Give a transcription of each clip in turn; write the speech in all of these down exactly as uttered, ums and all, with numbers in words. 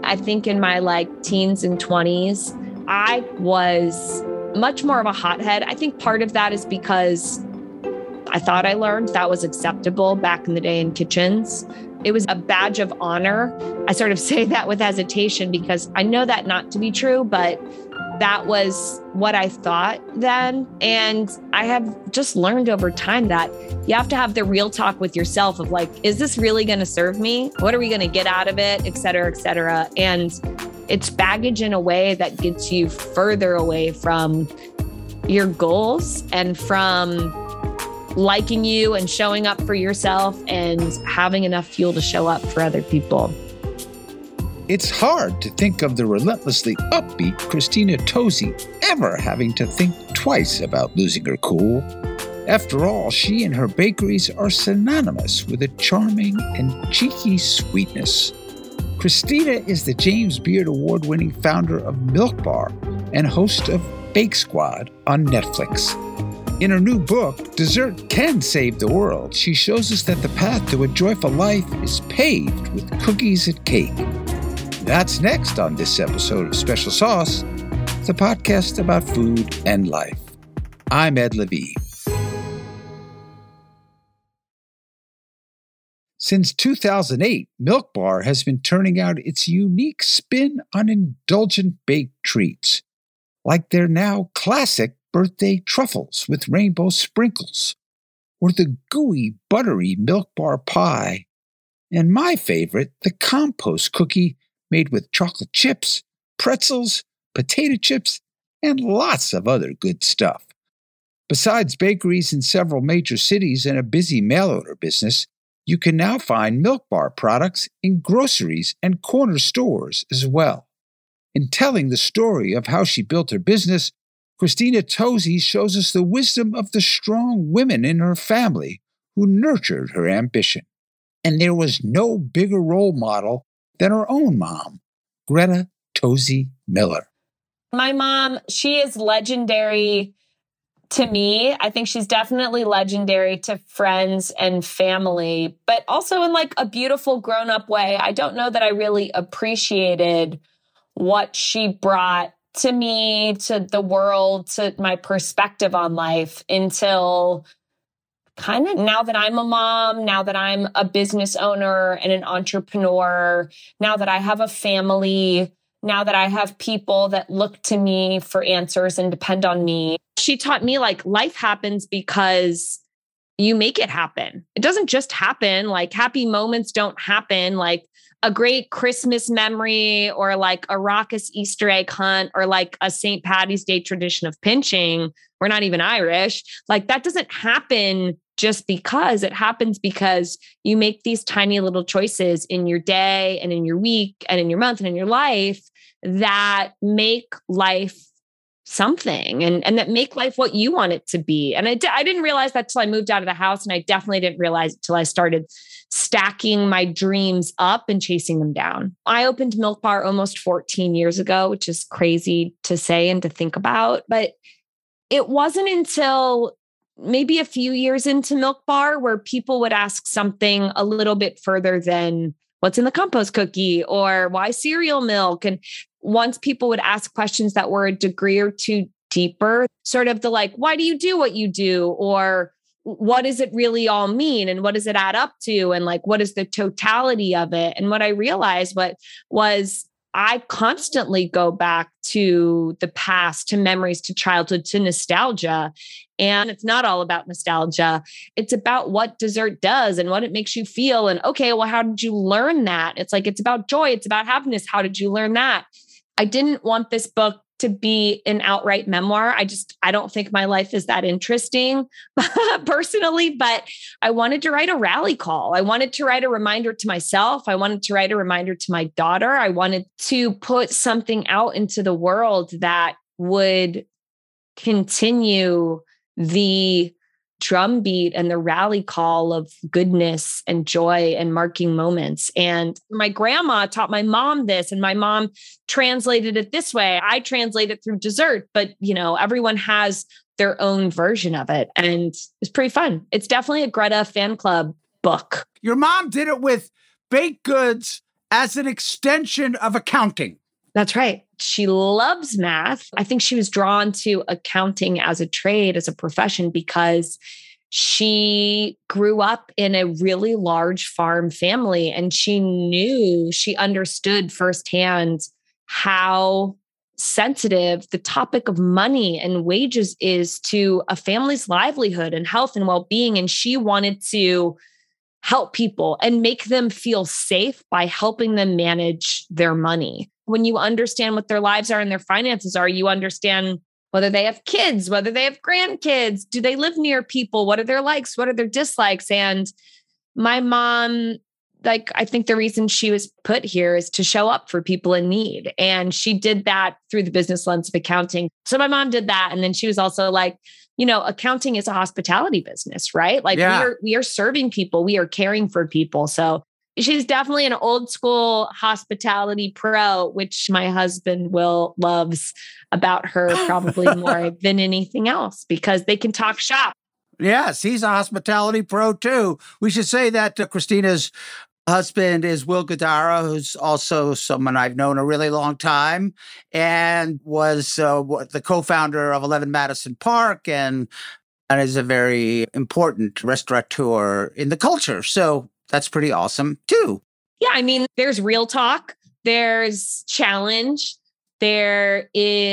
I think in my like teens and twenties, I was much more of a hothead. I think part of that is because I thought I learned that was acceptable back in the day in kitchens. It was a badge of honor. I sort of say that with hesitation because I know that not to be true, but that was what I thought then. And I have just learned over time that you have to have the real talk with yourself of like, is this really going to serve me? What are we going to get out of it? Et cetera, et cetera. And it's baggage in a way that gets you further away from your goals and from liking you and showing up for yourself and having enough fuel to show up for other people. It's hard to think of the relentlessly upbeat Christina Tosi ever having to think twice about losing her cool. After all, she and her bakeries are synonymous with a charming and cheeky sweetness. Christina is the James Beard Award-winning founder of Milk Bar and host of Bake Squad on Netflix. In her new book, Dessert Can Save the World, she shows us that the path to a joyful life is paved with cookies and cake. That's next on this episode of Special Sauce, the podcast about food and life. I'm Ed Levine. Since two thousand eight, Milk Bar has been turning out its unique spin on indulgent baked treats, like their now classic birthday truffles with rainbow sprinkles, or the gooey, buttery Milk Bar pie, and my favorite, the compost cookie made with chocolate chips, pretzels, potato chips, and lots of other good stuff. Besides bakeries in several major cities and a busy mail-order business, you can now find Milk Bar products in groceries and corner stores as well. In telling the story of how she built her business, Christina Tosi shows us the wisdom of the strong women in her family who nurtured her ambition. And there was no bigger role model than her own mom, Greta Tosi Miller. My mom, she is legendary to me. I think she's definitely legendary to friends and family, but also in like a beautiful grown-up way. I don't know that I really appreciated what she brought to me, to the world, to my perspective on life until kind of now that I'm a mom, now that I'm a business owner and an entrepreneur, now that I have a family, now that I have people that look to me for answers and depend on me. She taught me like life happens because you make it happen. It doesn't just happen. Like happy moments don't happen. Like a great Christmas memory or like a raucous Easter egg hunt or like a Saint Patty's Day tradition of pinching. We're not even Irish. Like that doesn't happen just because. It happens because you make these tiny little choices in your day and in your week and in your month and in your life that make life something and, and that make life what you want it to be. And I, d- I didn't realize that till I moved out of the house. And I definitely didn't realize it till I started stacking my dreams up and chasing them down. I opened Milk Bar almost fourteen years ago, which is crazy to say and to think about. But it wasn't until maybe a few years into Milk Bar where people would ask something a little bit further than what's in the compost cookie or why cereal milk. And once people would ask questions that were a degree or two deeper, sort of the like, why do you do what you do? Or what does it really all mean? And what does it add up to? And like, what is the totality of it? And what I realized what was I constantly go back to the past, to memories, to childhood, to nostalgia. And it's not all about nostalgia. It's about what dessert does and what it makes you feel. And okay, well, how did you learn that? It's like, it's about joy. It's about happiness. How did you learn that? I didn't want this book to be an outright memoir. I just, I don't think my life is that interesting personally, but I wanted to write a rally call. I wanted to write a reminder to myself. I wanted to write a reminder to my daughter. I wanted to put something out into the world that would continue the drumbeat and the rally call of goodness and joy and marking moments. And my grandma taught my mom this, and my mom translated it this way. I translate it through dessert, but you know, everyone has their own version of it. And it's pretty fun. It's definitely a Greta fan club book. Your mom did it with baked goods as an extension of accounting. That's right. She loves math. I think she was drawn to accounting as a trade, as a profession, because she grew up in a really large farm family, and she knew, she understood firsthand how sensitive the topic of money and wages is to a family's livelihood and health and well-being. And she wanted to help people and make them feel safe by helping them manage their money. When you understand what their lives are and their finances are, you understand whether they have kids, whether they have grandkids, do they live near people? What are their likes? What are their dislikes? And my mom, like, I think the reason she was put here is to show up for people in need. And she did that through the business lens of accounting. So my mom did that. And then she was also like, you know, accounting is a hospitality business, right? Like yeah. we are, we are serving people, we are caring for people. So she's definitely an old school hospitality pro, which my husband Will loves about her probably more than anything else, because they can talk shop. Yes, he's a hospitality pro too. We should say that uh, Christina's husband is Will Guidara, who's also someone I've known a really long time and was uh, the co-founder of eleven Madison Park and, and is a very important restaurateur in the culture. So that's pretty awesome too. Yeah, I mean, there's real talk, there's challenge, there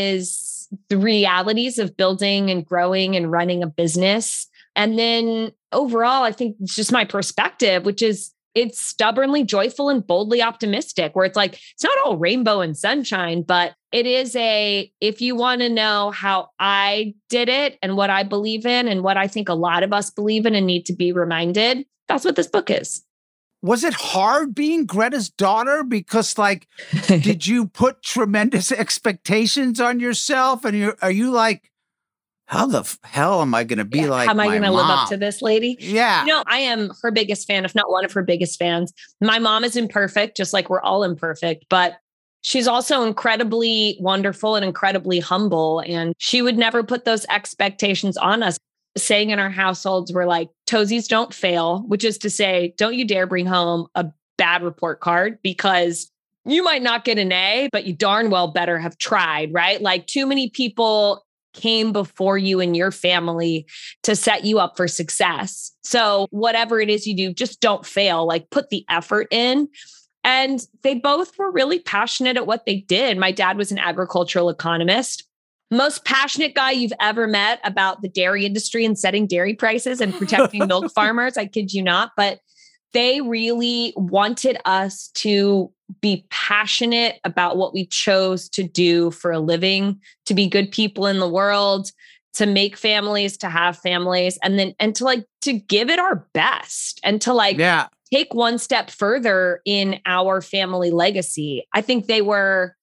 is the realities of building and growing and running a business. And then overall, I think it's just my perspective, which is it's stubbornly joyful and boldly optimistic, where it's like, it's not all rainbow and sunshine, but it is a, if you want to know how I did it and what I believe in and what I think a lot of us believe in and need to be reminded, that's what this book is. Was it hard being Greta's daughter? Because like, did you put tremendous expectations on yourself? And you're, are you like, how the f- hell am I going to be yeah, like How am I going to live up mom? to this lady? Yeah. You know, I am her biggest fan, if not one of her biggest fans. My mom is imperfect, just like we're all imperfect, but she's also incredibly wonderful and incredibly humble. And she would never put those expectations on us. Saying in our households, we're like, toesies don't fail, which is to say, don't you dare bring home a bad report card, because you might not get an A, but you darn well better have tried, right? Like too many people came before you and your family to set you up for success. So whatever it is you do, just don't fail, like put the effort in. And they both were really passionate at what they did. My dad was an agricultural economist. Most passionate guy you've ever met about the dairy industry and setting dairy prices and protecting milk farmers. I kid you not. But they really wanted us to be passionate about what we chose to do for a living, to be good people in the world, to make families, to have families, and then, and to like, to give it our best and to like, yeah. take one step further in our family legacy. I think they were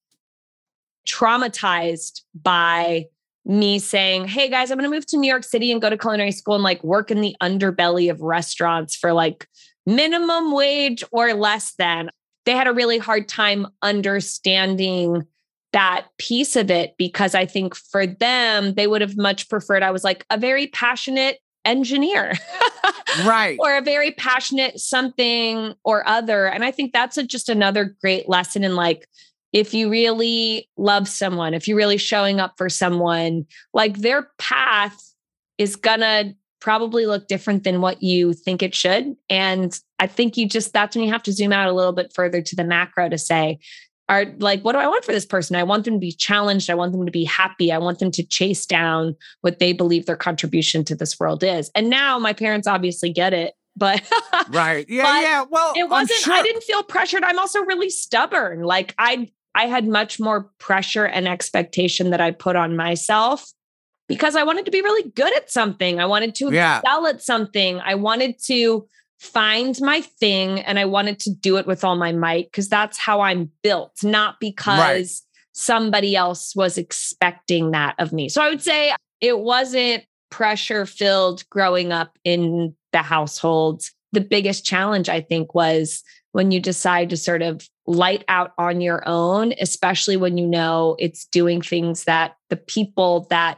traumatized by me saying, hey guys, I'm going to move to New York City and go to culinary school and like work in the underbelly of restaurants for like minimum wage or less than. They had a really hard time understanding that piece of it, because I think for them, they would have much preferred I was like a very passionate engineer. Right. Or a very passionate something or other. And I think that's a, just another great lesson in like, if you really love someone, if you're really showing up for someone, like their path is gonna probably look different than what you think it should. And I think you just, that's when you have to zoom out a little bit further to the macro to say, are like, what do I want for this person? I want them to be challenged. I want them to be happy. I want them to chase down what they believe their contribution to this world is. And now my parents obviously get it. But right. Yeah. but yeah. Well, it wasn't, sure. I didn't feel pressured. I'm also really stubborn. Like I, I had much more pressure and expectation that I put on myself because I wanted to be really good at something. I wanted to yeah. excel at something. I wanted to find my thing and I wanted to do it with all my might because that's how I'm built, not because right. somebody else was expecting that of me. So I would say it wasn't pressure filled growing up in the household. The biggest challenge, I think, was when you decide to sort of light out on your own, especially when you know it's doing things that the people that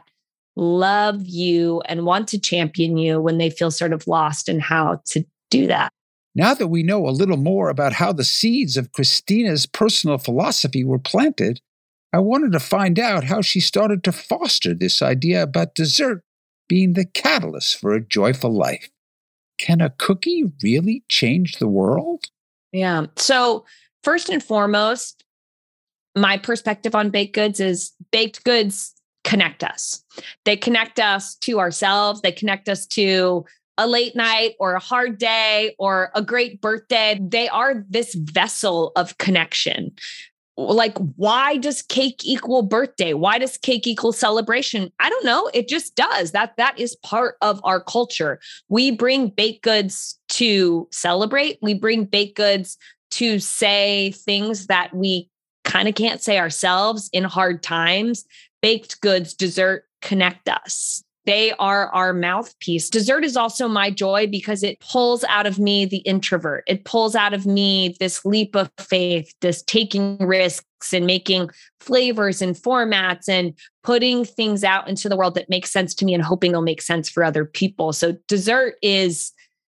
love you and want to champion you, when they feel sort of lost in how to do that. Now that we know a little more about how the seeds of Christina's personal philosophy were planted, I wanted to find out how she started to foster this idea about dessert being the catalyst for a joyful life. Can a cookie really change the world? Yeah. So first and foremost, my perspective on baked goods is baked goods connect us. They connect us to ourselves. They connect us to a late night or a hard day or a great birthday. They are this vessel of connection. Like, why does cake equal birthday? Why does cake equal celebration? I don't know. It just does. That that is part of our culture. We bring baked goods to celebrate. We bring baked goods to say things that we kind of can't say ourselves in hard times. Baked goods, dessert connect us. They are our mouthpiece. Dessert is also my joy because it pulls out of me the introvert. It pulls out of me this leap of faith, this taking risks and making flavors and formats and putting things out into the world that makes sense to me and hoping they'll make sense for other people. So dessert is,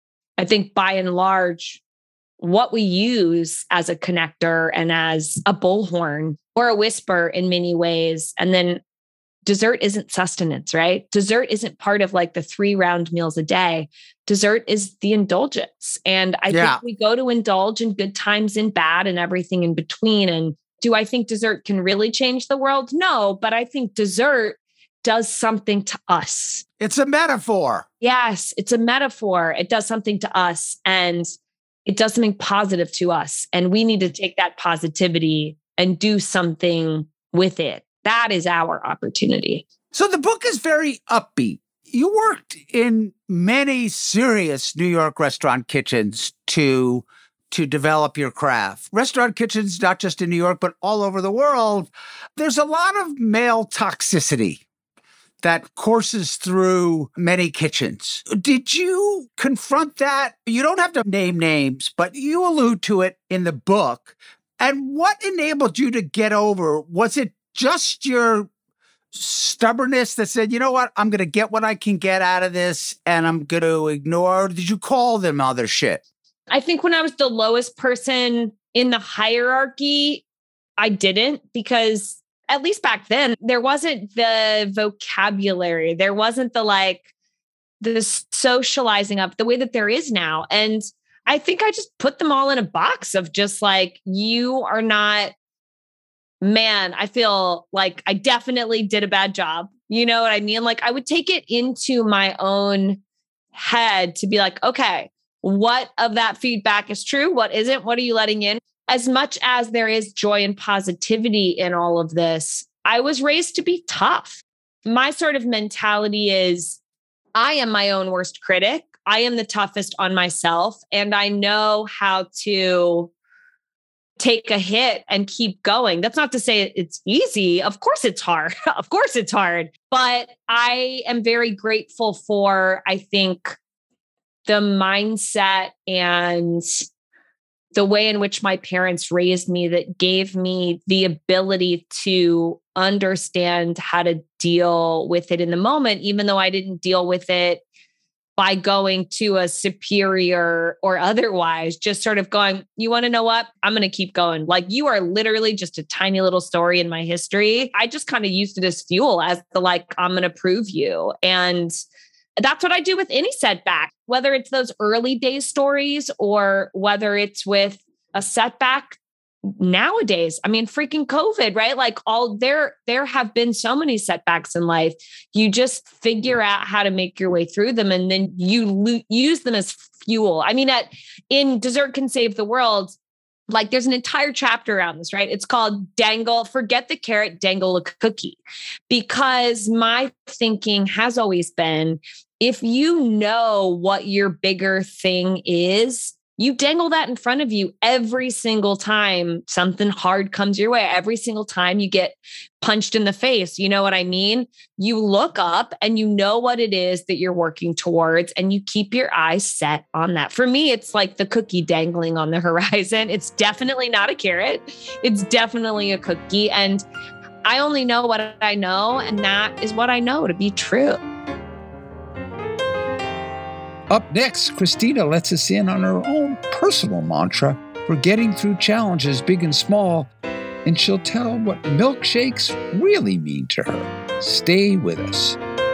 I think, by and large, what we use as a connector and as a bullhorn or a whisper in many ways. And then dessert isn't sustenance, right? Dessert isn't part of like the three round meals a day. Dessert is the indulgence. And I yeah. think we go to indulge in good times and bad and everything in between. And do I think dessert can really change the world? No, but I think dessert does something to us. It's a metaphor. Yes, it's a metaphor. It does something to us and it does something positive to us. And we need to take that positivity and do something with it. That is our opportunity. So the book is very upbeat. You worked in many serious New York restaurant kitchens to, to develop your craft. Restaurant kitchens, not just in New York, but all over the world. There's a lot of male toxicity that courses through many kitchens. Did you confront that? You don't have to name names, but you allude to it in the book. And what enabled you to get over? Was it just your stubbornness that said, you know what, I'm going to get what I can get out of this and I'm going to ignore? Or did you call them other shit? I think when I was the lowest person in the hierarchy, I didn't, because at least back then, there wasn't the vocabulary. There wasn't the like, the socializing up the way that there is now. And I think I just put them all in a box of just like, you are not, man, I feel like I definitely did a bad job. You know what I mean? Like I would take it into my own head to be like, okay, what of that feedback is true? What isn't? What are you letting in? As much as there is joy and positivity in all of this, I was raised to be tough. My sort of mentality is I am my own worst critic. I am the toughest on myself, and I know how to take a hit and keep going. That's not to say it's easy. Of course it's hard. Of course it's hard. But I am very grateful for, I think, the mindset and the way in which my parents raised me that gave me the ability to understand how to deal with it in the moment, even though I didn't deal with it by going to a superior or otherwise, just sort of going, you want to know what? I'm going to keep going. Like you are literally just a tiny little story in my history. I just kind of used it as fuel, as the like, I'm going to prove you. And that's what I do with any setback, whether it's those early days stories or whether it's with a setback nowadays. I mean, freaking COVID, right? Like all there, there have been so many setbacks in life. You just figure out how to make your way through them. And then you lo- use them as fuel. I mean, at in Dessert Can Save the World, like there's an entire chapter around this, right? It's called Dangle, Forget the Carrot, Dangle a Cookie. Because my thinking has always been, if you know what your bigger thing is, you dangle that in front of you every single time something hard comes your way. Every single time you get punched in the face. You know what I mean? You look up and you know what it is that you're working towards and you keep your eyes set on that. For me, it's like the cookie dangling on the horizon. It's definitely not a carrot. It's definitely a cookie. And I only know what I know. And that is what I know to be true. Up next, Christina lets us in on her own personal mantra for getting through challenges big and small, and she'll tell what milkshakes really mean to her. Stay with us.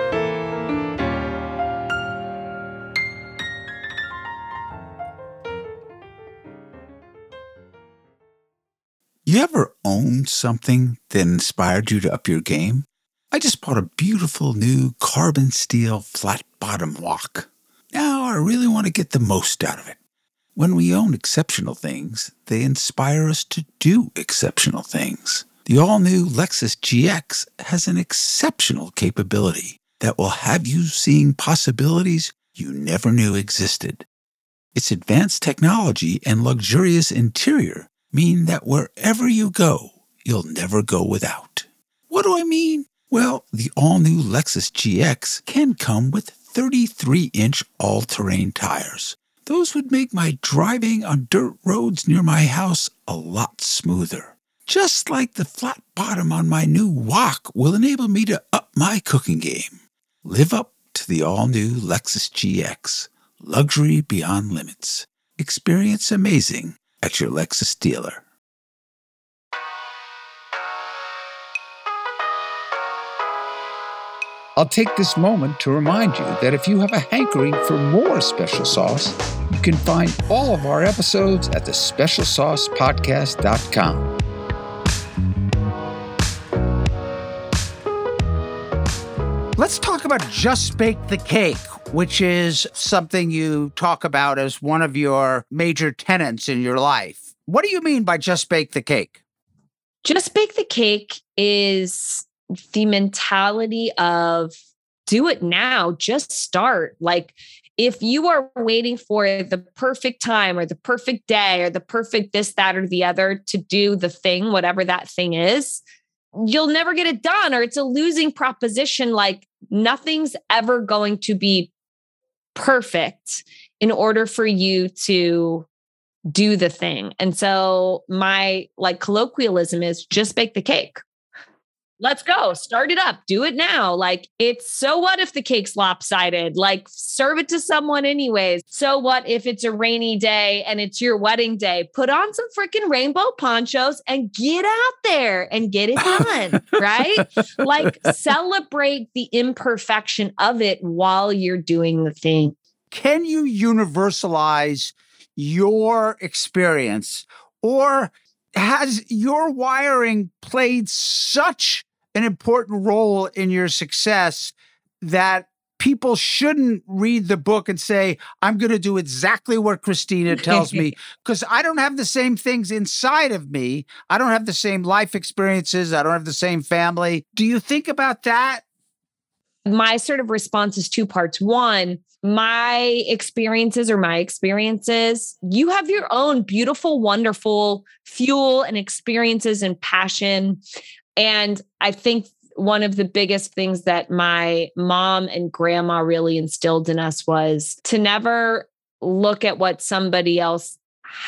You ever owned something that inspired you to up your game? I just bought a beautiful new carbon steel flat bottom wok. Now I really want to get the most out of it. When we own exceptional things, they inspire us to do exceptional things. The all-new Lexus G X has an exceptional capability that will have you seeing possibilities you never knew existed. Its advanced technology and luxurious interior mean that wherever you go, you'll never go without. What do I mean? Well, the all-new Lexus G X can come with thirty-three inch all-terrain tires. Those would make my driving on dirt roads near my house a lot smoother. Just like the flat bottom on my new wok will enable me to up my cooking game. Live up to the all-new Lexus G X. Luxury beyond limits. Experience amazing at your Lexus dealer. I'll take this moment to remind you that if you have a hankering for more special sauce, you can find all of our episodes at the special sauce podcast dot com. Let's talk about Just Bake the Cake, which is something you talk about as one of your major tenets in your life. What do you mean by Just Bake the Cake? Just Bake the Cake is the mentality of do it now, just start. Like if you are waiting for the perfect time or the perfect day or the perfect this, that, or the other to do the thing, whatever that thing is, you'll never get it done, or it's a losing proposition. Like nothing's ever going to be perfect in order for you to do the thing. And so my like colloquialism is just bake the cake. Let's go. Start it up. Do it now. Like it's so what if the cake's lopsided? Like serve it to someone anyways. So what if it's a rainy day and it's your wedding day? Put on some freaking rainbow ponchos and get out there and get it done. Right? Like celebrate the imperfection of it while you're doing the thing. Can you universalize your experience, or has your wiring played such an important role in your success that people shouldn't read the book and say, I'm going to do exactly what Christina tells me, because I don't have the same things inside of me. I don't have the same life experiences. I don't have the same family. Do you think about that? My sort of response is two parts. One, my experiences are my experiences. You have your own beautiful, wonderful fuel and experiences and passion. And I think one of the biggest things that my mom and grandma really instilled in us was to never look at what somebody else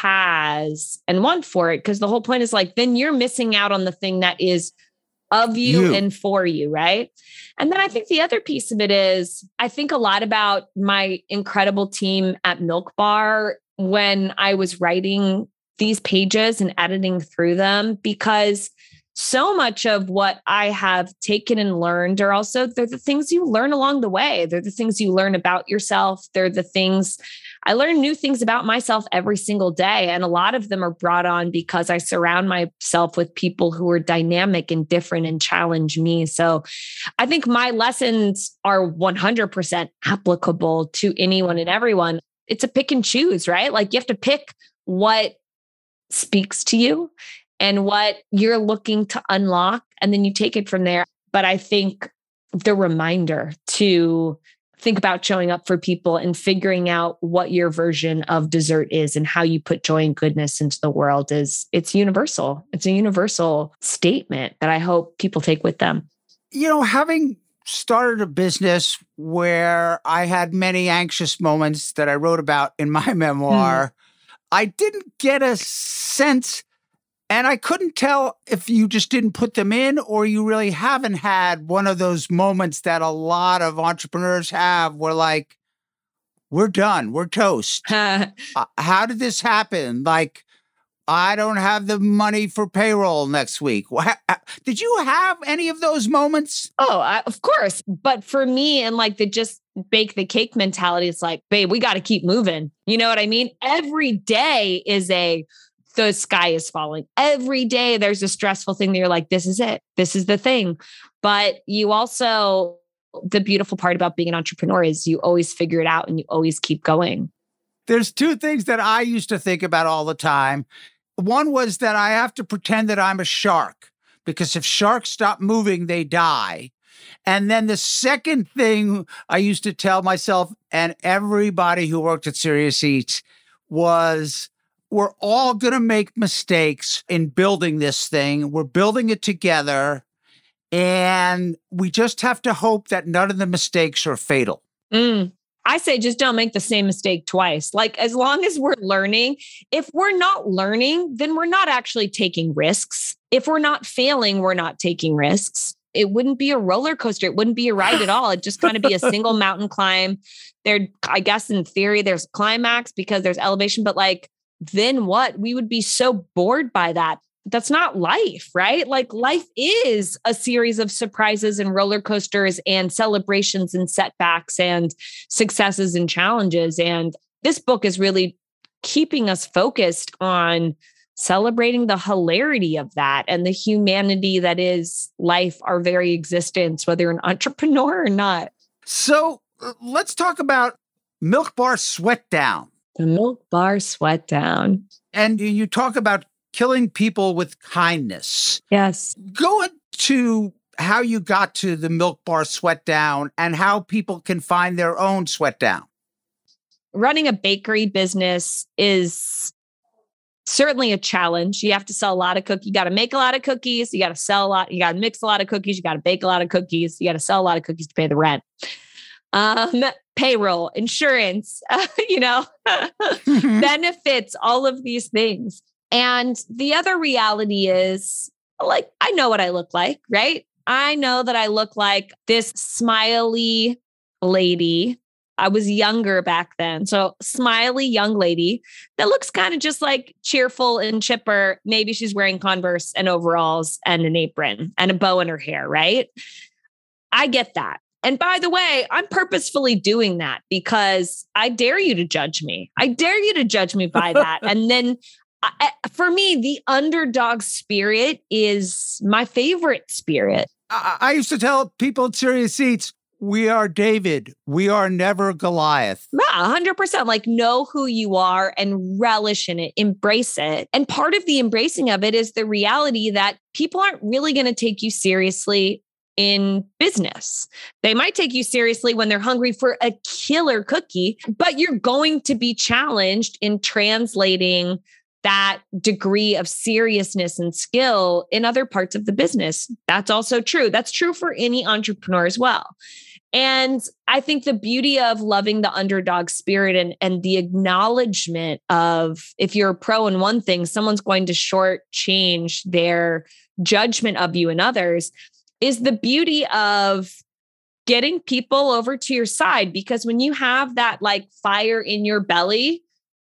has and want for it. Because the whole point is like, then you're missing out on the thing that is of you, you and for you, right? And then I think the other piece of it is, I think a lot about my incredible team at Milk Bar when I was writing these pages and editing through them, because so much of what I have taken and learned are also, they're the things you learn along the way. They're the things you learn about yourself. They're the things, I learn new things about myself every single day. And a lot of them are brought on because I surround myself with people who are dynamic and different and challenge me. So I think my lessons are one hundred percent applicable to anyone and everyone. It's a pick and choose, right? Like you have to pick what speaks to you and what you're looking to unlock, and then you take it from there. But I think the reminder to think about showing up for people and figuring out what your version of dessert is and how you put joy and goodness into the world is, it's universal. It's a universal statement that I hope people take with them. You know, having started a business where I had many anxious moments that I wrote about in my memoir, mm. I didn't get a sense. And I couldn't tell if you just didn't put them in or you really haven't had one of those moments that a lot of entrepreneurs have where like, we're done. We're toast. uh, how did this happen? Like, I don't have the money for payroll next week. Did you have any of those moments? Oh, I, of course. But for me, and like the just bake the cake mentality, it's like, babe, we got to keep moving. You know what I mean? Every day is a, the sky is falling. Every day there's a stressful thing that you're like, this is it. This is the thing. But you also, the beautiful part about being an entrepreneur is you always figure it out and you always keep going. There's two things that I used to think about all the time. One was that I have to pretend that I'm a shark, because if sharks stop moving, they die. And then the second thing I used to tell myself and everybody who worked at Serious Eats was, we're all going to make mistakes in building this thing. We're building it together. And we just have to hope that none of the mistakes are fatal. Mm. I say just don't make the same mistake twice. Like, as long as we're learning, if we're not learning, then we're not actually taking risks. If we're not failing, we're not taking risks. It wouldn't be a roller coaster. It wouldn't be a ride at all. It'd just kind of be a single mountain climb. There, I guess in theory, there's climax because there's elevation, but like, then what? We would be so bored by that. That's not life, right? Like, life is a series of surprises and roller coasters and celebrations and setbacks and successes and challenges. And this book is really keeping us focused on celebrating the hilarity of that and the humanity that is life, our very existence, whether you're an entrepreneur or not. So uh, let's talk about Milk Bar Sweat Down. The Milk Bar Sweat Down. And you talk about killing people with kindness. Yes. Go into how you got to the Milk Bar Sweat Down and how people can find their own Sweat Down. Running a bakery business is certainly a challenge. You have to sell a lot of cookies. You got to make a lot of cookies. You got to sell a lot. You got to mix a lot of cookies. You got to bake a lot of cookies. You got to sell a lot of cookies to pay the rent. Um, payroll, insurance, uh, you know, benefits, all of these things. And the other reality is, like, I know what I look like, right? I know that I look like this smiley lady. I was younger back then. So smiley young lady that looks kind of just like cheerful and chipper. Maybe she's wearing Converse and overalls and an apron and a bow in her hair, right? I get that. And by the way, I'm purposefully doing that because I dare you to judge me. I dare you to judge me by that. And then I, for me, the underdog spirit is my favorite spirit. I, I used to tell people at Serious Eats, we are David. We are never Goliath. Yeah, one hundred percent. Like, know who you are and relish in it, embrace it. And part of the embracing of it is the reality that people aren't really going to take you seriously in business. They might take you seriously when they're hungry for a killer cookie, but you're going to be challenged in translating that degree of seriousness and skill in other parts of the business. That's also true. That's true for any entrepreneur as well. And I think the beauty of loving the underdog spirit and, and the acknowledgement of, if you're a pro in one thing, someone's going to shortchange their judgment of you in others, is the beauty of getting people over to your side. Because when you have that like fire in your belly,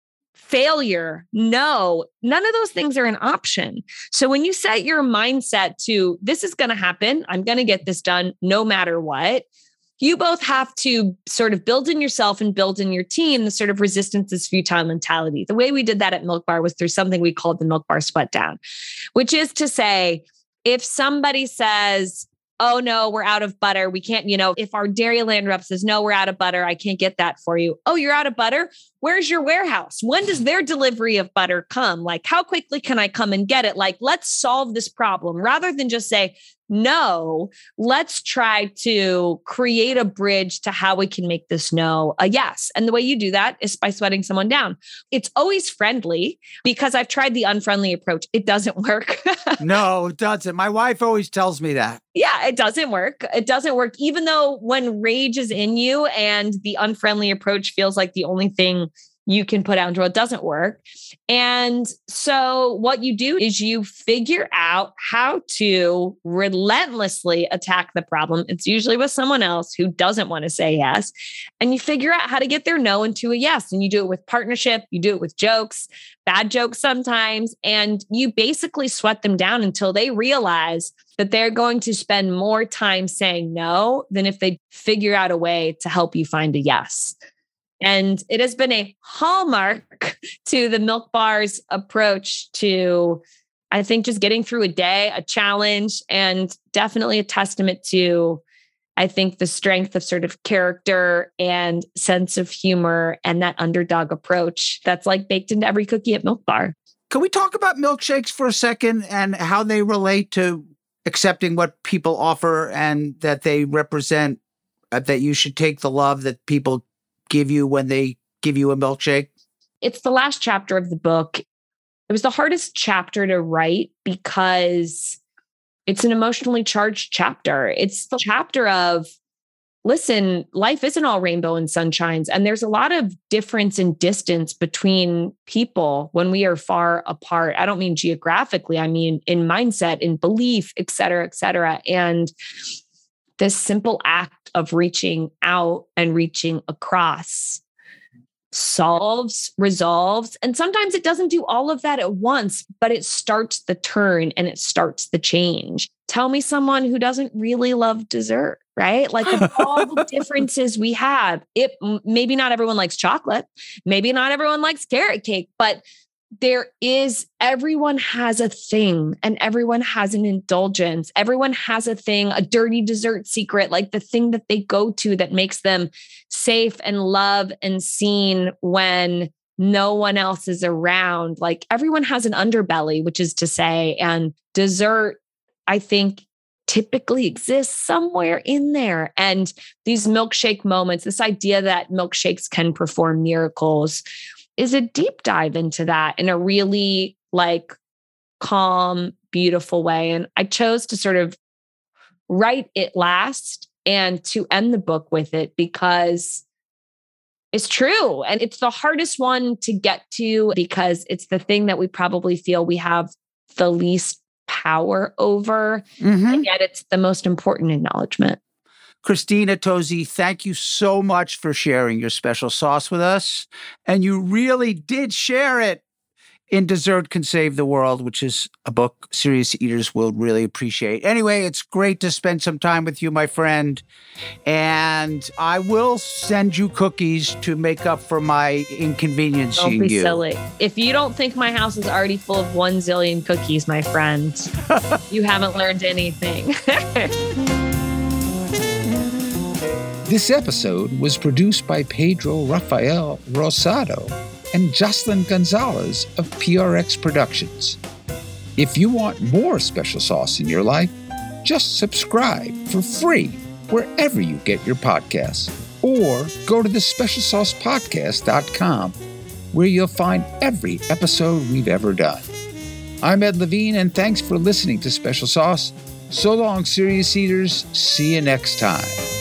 failure, no, none of those things are an option. So when you set your mindset to, this is going to happen, I'm going to get this done no matter what, you both have to sort of build in yourself and build in your team the sort of resistance is futile mentality. The way we did that at Milk Bar was through something we called the Milk Bar Sweat Down, which is to say, if somebody says, oh no, we're out of butter, we can't, you know, if our Dairyland rep says, no, we're out of butter, I can't get that for you. Oh, you're out of butter? Where's your warehouse? When does their delivery of butter come? Like, how quickly can I come and get it? Like, let's solve this problem rather than just say, no, let's try to create a bridge to how we can make this no a yes. And the way you do that is by sweating someone down. It's always friendly because I've tried the unfriendly approach. It doesn't work. No, it doesn't. My wife always tells me that. Yeah, it doesn't work. It doesn't work. Even though when rage is in you and the unfriendly approach feels like the only thing you can put out until it doesn't work. And so what you do is you figure out how to relentlessly attack the problem. It's usually with someone else who doesn't want to say yes. And you figure out how to get their no into a yes. And you do it with partnership. You do it with jokes, bad jokes sometimes. And you basically sweat them down until they realize that they're going to spend more time saying no than if they figure out a way to help you find a yes. And it has been a hallmark to the Milk Bar's approach to, I think, just getting through a day, a challenge, and definitely a testament to, I think, the strength of sort of character and sense of humor and that underdog approach that's like baked into every cookie at Milk Bar. Can we talk about milkshakes for a second and how they relate to accepting what people offer and that they represent, uh, that you should take the love that people give you when they give you a milkshake? It's the last chapter of the book. It was the hardest chapter to write because it's an emotionally charged chapter. It's the chapter of, listen, life isn't all rainbow and sunshines. And there's a lot of difference in distance between people when we are far apart. I don't mean geographically, I mean in mindset, in belief, et cetera, et cetera. And this simple act of reaching out and reaching across solves, resolves. And sometimes it doesn't do all of that at once, but it starts the turn and it starts the change. Tell me someone who doesn't really love dessert, right? Like of all the differences we have, it maybe not everyone likes chocolate. Maybe not everyone likes carrot cake, but there is, everyone has a thing and everyone has an indulgence. Everyone has a thing, a dirty dessert secret, like the thing that they go to that makes them safe and loved and seen when no one else is around. Like everyone has an underbelly, which is to say, and dessert, I think, typically exists somewhere in there. And these milkshake moments, this idea that milkshakes can perform miracles, is a deep dive into that in a really like calm, beautiful way. And I chose to sort of write it last and to end the book with it because it's true. And it's the hardest one to get to because it's the thing that we probably feel we have the least power over. Mm-hmm. And yet it's the most important acknowledgement. Christina Tosi, thank you so much for sharing your special sauce with us. And you really did share it in Dessert Can Save the World, which is a book serious eaters will really appreciate. Anyway, it's great to spend some time with you, my friend. And I will send you cookies to make up for my inconveniencing you. Don't be silly. If you don't think my house is already full of one zillion cookies, my friend, you haven't learned anything. This episode was produced by Pedro Rafael Rosado and Jocelyn Gonzalez of P R X Productions. If you want more special sauce in your life, just subscribe for free wherever you get your podcasts, or go to the special sauce podcast dot com where you'll find every episode we've ever done. I'm Ed Levine, and thanks for listening to Special Sauce. So long, serious eaters. See you next time.